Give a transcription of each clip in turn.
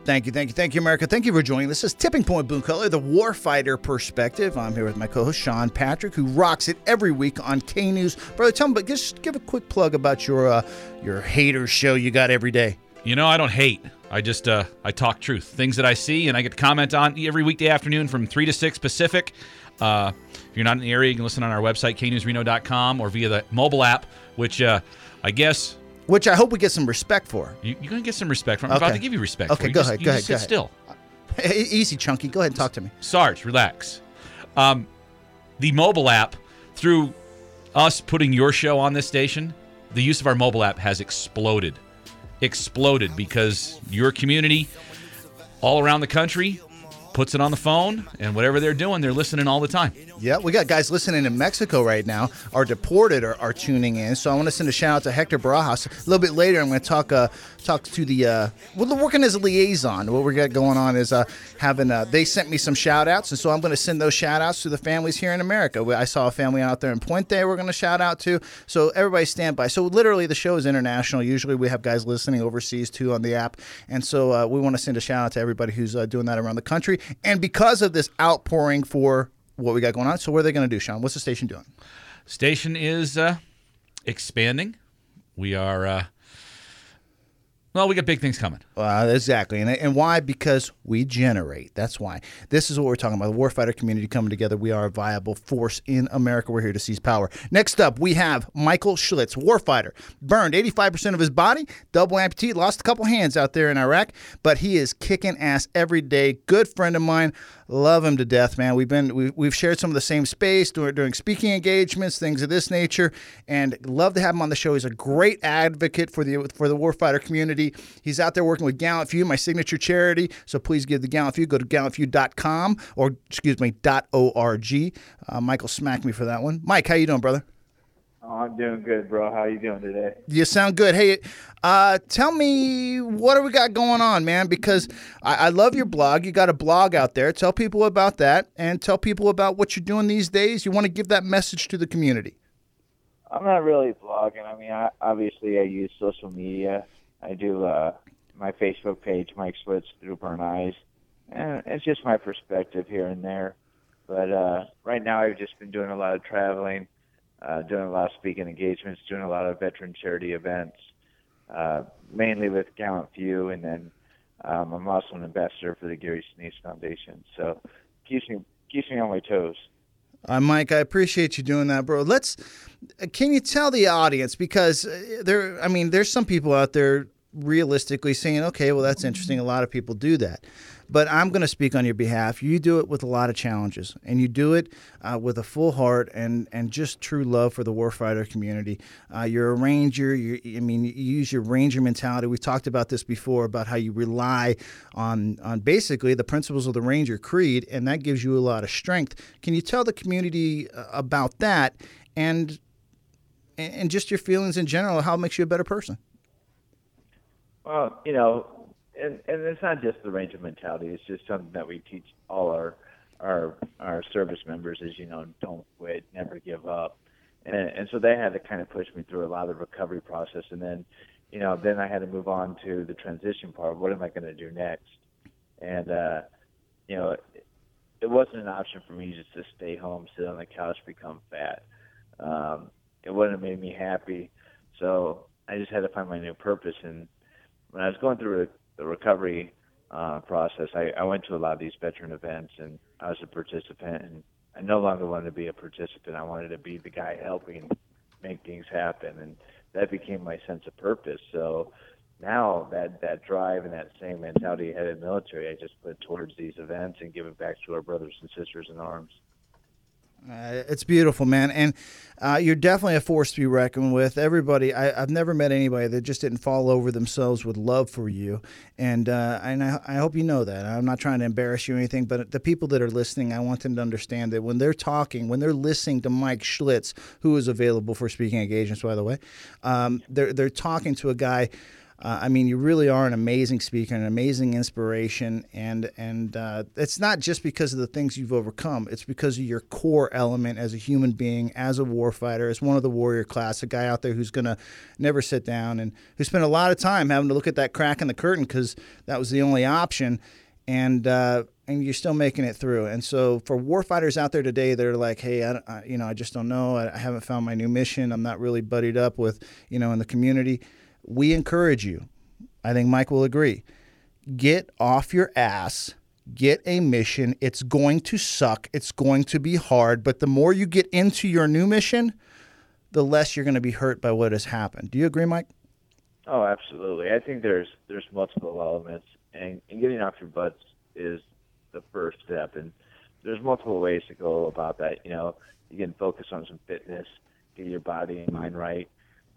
Thank you, America. Thank you for joining. This is Tipping Point Boone Cutler, the Warfighter Perspective. I'm here with my co-host, Sean Patrick, who rocks it every week on K-News. Brother, tell me, but just give a quick plug about your haters show you got every day. You know, I don't hate. I just I talk truth. Things that I see and I get to comment on every weekday afternoon from 3 to 6 Pacific. If you're not in the area, you can listen on our website, knewsreno.com, or via the mobile app, which I guess... Which I hope we get some respect for. You're going to get some respect from. I'm about to give you respect for. Okay, go ahead. Sit still. Easy, Chunky. Go ahead and talk to me. Sarge, relax. The mobile app, through us putting your show on this station, the use of our mobile app has exploded because your community all around the country puts it on the phone, and whatever they're doing, they're listening all the time. Yeah, we got guys listening in Mexico right now. Our deported are tuning in. So I want to send a shout out to Hector Barajas. A little bit later, I'm going to talk to the working as a liaison. What we got going on is they sent me some shout outs, and so I'm going to send those shout outs to the families here in America. I saw a family out there in Puente we're going to shout out to. So everybody stand by. So literally the show is international. Usually we have guys listening overseas too on the app. And so we want to send a shout out to everybody who's doing that around the country. And because of this outpouring for what we got going on, so what are they going to do, Sean? What's the station doing? Station is expanding. We are, we got big things coming. Exactly. And why? Because we generate. That's why. This is what we're talking about. The warfighter community coming together. We are a viable force in America. We're here to seize power. Next up, we have Michael Schlitz, warfighter. Burned 85% of his body, double amputee, lost a couple hands out there in Iraq, but he is kicking ass every day. Good friend of mine. Love him to death, man. We've shared some of the same space during speaking engagements, things of this nature, and love to have him on the show. He's a great advocate for the warfighter community. He's out there working with Gallant Few, my signature charity. So please give the Gallant Few. Go to gallantfew.com .org. Michael smacked me for that one. Mike, how you doing, brother? Oh, I'm doing good, bro. How you doing today? You sound good. Hey, tell me, what do we got going on, man? Because I love your blog. You got a blog out there. Tell people about that, and tell people about what you're doing these days. You want to give that message to the community. I'm not really blogging. I mean, obviously I use social media. I do my Facebook page, Mike Schlitz, Through Burn Eyes, and it's just my perspective here and there. But right now I've just been doing a lot of traveling, doing a lot of speaking engagements, doing a lot of veteran charity events, mainly with Gallant Few, and then I'm also an ambassador for the Gary Sinise Foundation. So keeps me on my toes. Mike, I appreciate you doing that, bro. Can you tell the audience, because there's some people out there realistically saying, okay, well, that's interesting. A lot of people do that. But I'm going to speak on your behalf. You do it with a lot of challenges, and you do it with a full heart and just true love for the warfighter community. You're a ranger. You use your ranger mentality. We've talked about this before, about how you rely on basically the principles of the Ranger Creed, and that gives you a lot of strength. Can you tell the community about that and just your feelings in general, how it makes you a better person? Well, and it's not just the Ranger mentality. It's just something that we teach all our service members is, don't quit, never give up. And so they had to kind of push me through a lot of the recovery process. And then, then I had to move on to the transition part. What am I going to do next? And, it wasn't an option for me just to stay home, sit on the couch, become fat. It wouldn't have made me happy. So I just had to find my new purpose. And when I was going through the recovery process, I went to a lot of these veteran events, and I was a participant, and I no longer wanted to be a participant. I wanted to be the guy helping make things happen, and that became my sense of purpose. So now that drive and that same mentality I had in the military, I just put towards these events and give it back to our brothers and sisters in arms. It's beautiful, man, and you're definitely a force to be reckoned with. Everybody, I've never met anybody that just didn't fall over themselves with love for you, and I hope you know that. I'm not trying to embarrass you or anything, but the people that are listening, I want them to understand that when they're listening to Mike Schlitz, who is available for speaking engagements, by the way, they're talking to a guy I mean, you really are an amazing speaker, an amazing inspiration, and it's not just because of the things you've overcome. It's because of your core element as a human being, as a warfighter, as one of the warrior class, a guy out there who's going to never sit down and who spent a lot of time having to look at that crack in the curtain because that was the only option, and you're still making it through. And so for warfighters out there today, they're like, hey, I just don't know. I haven't found my new mission. I'm not really buddied up with, in the community. We encourage you. I think Mike will agree. Get off your ass. Get a mission. It's going to suck. It's going to be hard. But the more you get into your new mission, the less you're going to be hurt by what has happened. Do you agree, Mike? Oh, absolutely. I think there's multiple elements, and getting off your butts is the first step. And there's multiple ways to go about that. You can focus on some fitness, get your body and mind right.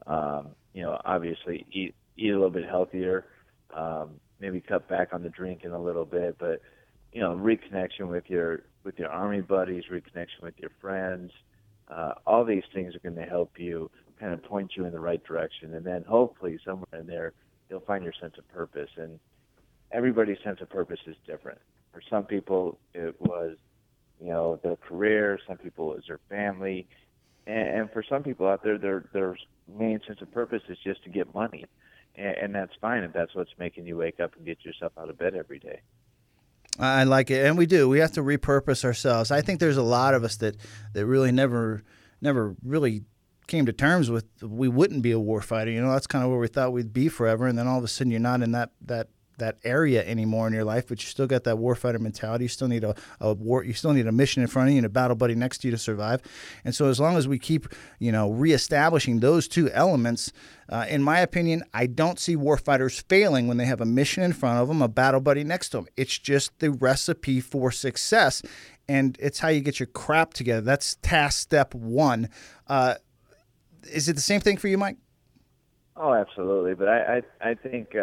Obviously eat a little bit healthier, maybe cut back on the drinking a little bit, but, reconnection with your Army buddies, reconnection with your friends, all these things are going to help you kind of point you in the right direction. And then hopefully somewhere in there, you'll find your sense of purpose. And everybody's sense of purpose is different. For some people, it was, their career. Some people, it was their family. And for some people out there, their main sense of purpose is just to get money. And that's fine if that's what's making you wake up and get yourself out of bed every day. I like it. And we do. We have to repurpose ourselves. I think there's a lot of us that really never really came to terms with we wouldn't be a warfighter. That's kind of where we thought we'd be forever. And then all of a sudden you're not in that area anymore in your life, but you still got that warfighter mentality. You still need you still need a mission in front of you and a battle buddy next to you to survive. And so as long as we keep, reestablishing those two elements, in my opinion, I don't see warfighters failing when they have a mission in front of them, a battle buddy next to them. It's just the recipe for success, and it's how you get your crap together. That's task step one. Is it the same thing for you, Mike? Oh, absolutely. But I think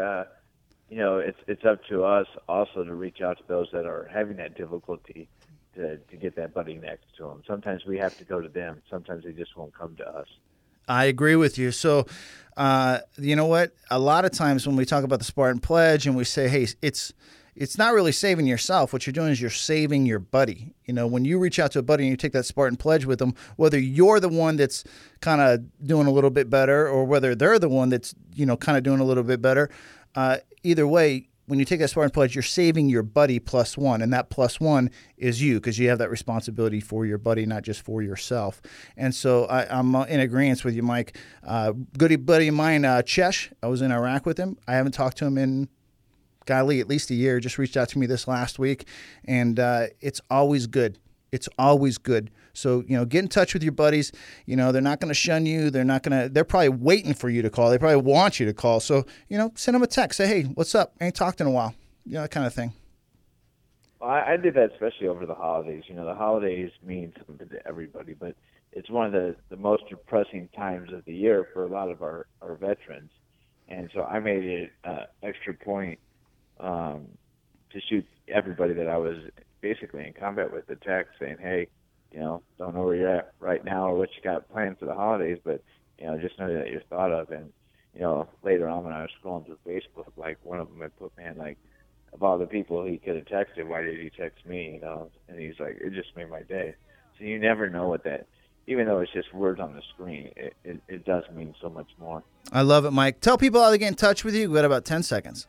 it's up to us also to reach out to those that are having that difficulty to get that buddy next to them. Sometimes we have to go to them. Sometimes they just won't come to us. I agree with you. So, you know what? A lot of times when we talk about the Spartan Pledge and we say, hey, it's not really saving yourself. What you're doing is you're saving your buddy. When you reach out to a buddy and you take that Spartan Pledge with them, whether you're the one that's kind of doing a little bit better or whether they're the one that's, kind of doing a little bit better, either way, when you take that Spartan Pledge, you're saving your buddy +1, and that +1 is you because you have that responsibility for your buddy, not just for yourself. And so I'm in agreement with you, Mike. Good buddy of mine, Chesh, I was in Iraq with him. I haven't talked to him in, golly, at least a year. Just reached out to me this last week, and it's always good. It's always good. So, get in touch with your buddies. They're not going to shun you. They're probably waiting for you to call. They probably want you to call. So, send them a text. Say, hey, what's up? Ain't talked in a while. That kind of thing. Well, I did that especially over the holidays. The holidays mean something to everybody, but it's one of the most depressing times of the year for a lot of our veterans. And so I made it extra point to shoot everybody that I was basically in combat with a text saying, hey, don't know where you're at right now or what you got planned for the holidays, but, just know that you're thought of. And, later on when I was scrolling through Facebook, like one of them had put, man, like, of all the people he could have texted, why did he text me? And he's like, it just made my day. So you never know what that, even though it's just words on the screen, it does mean so much more. I love it, Mike. Tell people how to get in touch with you. We've got about 10 seconds.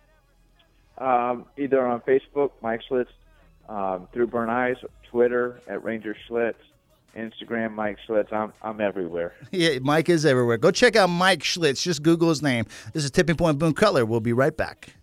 Either on Facebook, Mike Schlitz, through Burn Eyes, Twitter at Ranger Schlitz, Instagram, Mike Schlitz. I'm everywhere. Yeah, Mike is everywhere. Go check out Mike Schlitz. Just Google his name. This is Tipping Point Boone Cutler. We'll be right back.